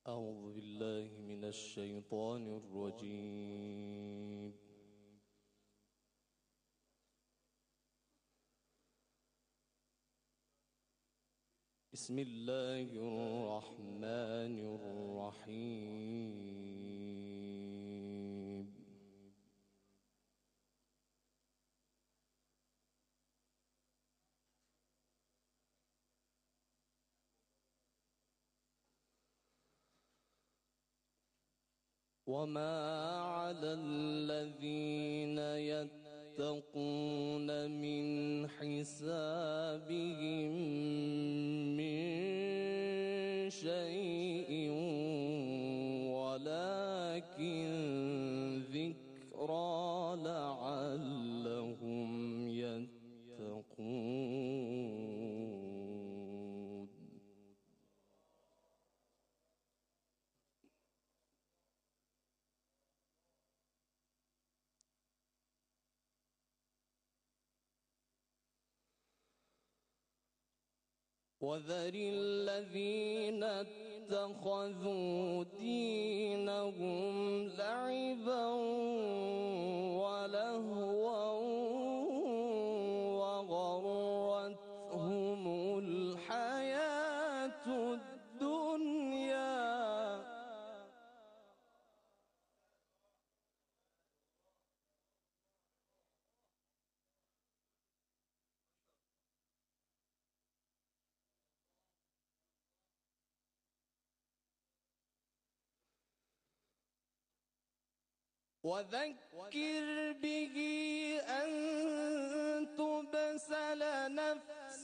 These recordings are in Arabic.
أعوذ بالله من الشيطان الرجيم. بسم الله الرحمن الرحيم. وما على الذين يتقون من حسابهم من شيء ولكن ذكرى لعلهم يتقون. وذر الذين اتخذوا دينهم لعبا ولهوا وغرتهم الحياة الدنيا وذكر به أن تبسل نفس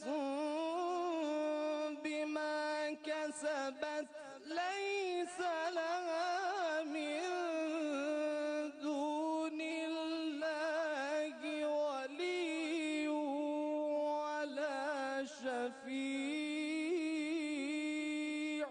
بما كسبت ليس لها من دون الله ولي ولا شفيع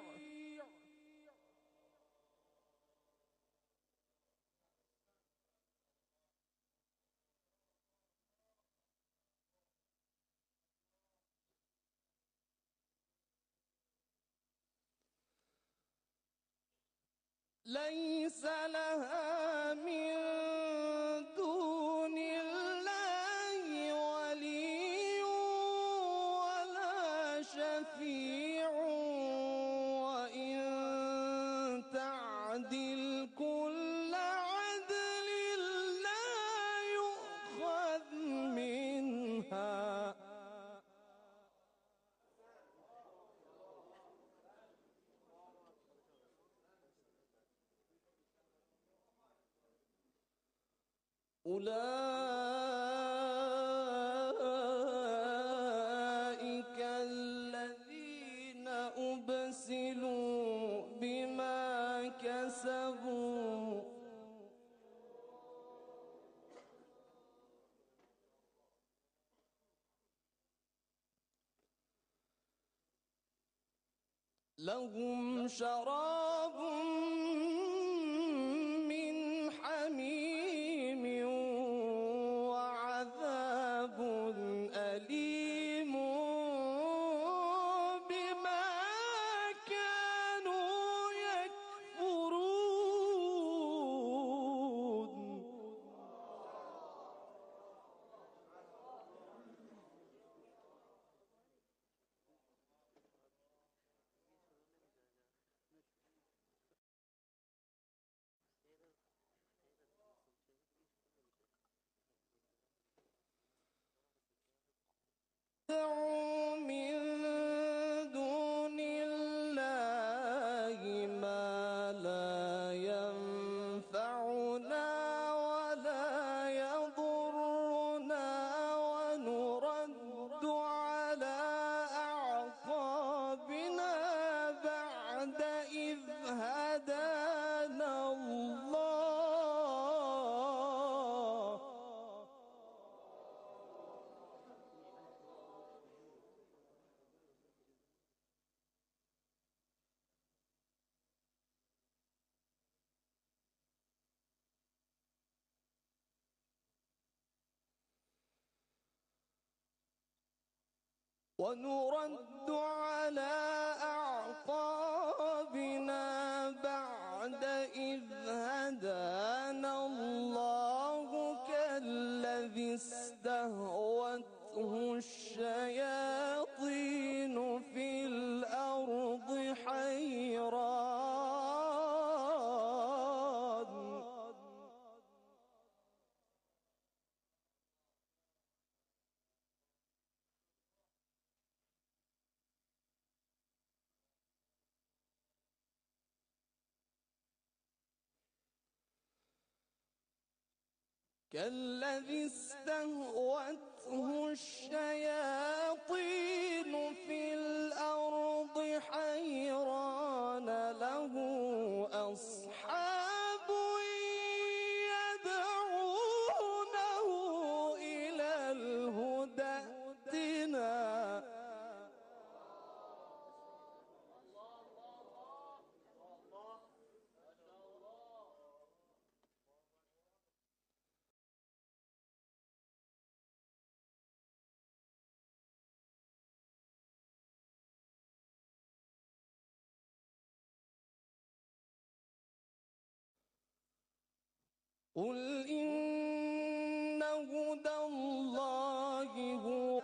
ليس لها من دون الله ولي ولا شفيع وإن تعدل كل عدل لا يؤخذ منها أولئك الذين أبسلوا بما كسبوا لهم شراب من حميم وعذاب أليم بما كانوا يكفرون. ادعوا من دون الله ما لا ينفعنا ولا يضرنا ونرد على أعقابنا بعد إذ هدانا الله ونرد على أعقابنا كالذي استهوته الشياطين في الأرض حيران كالذي استهوته الشياطين في الأرض حيران له أصحاب يدعونه إلى الهدى ائتنا. قل إن هدى الله هو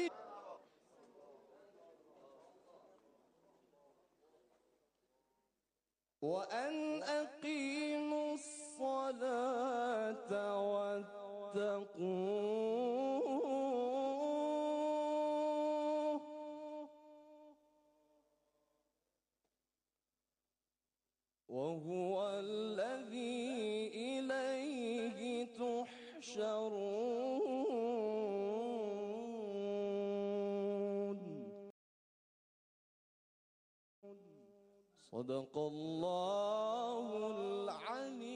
وأن أقيموا الصلاة واتقوه وهو الذي إليه تحشرون. صدق الله العلي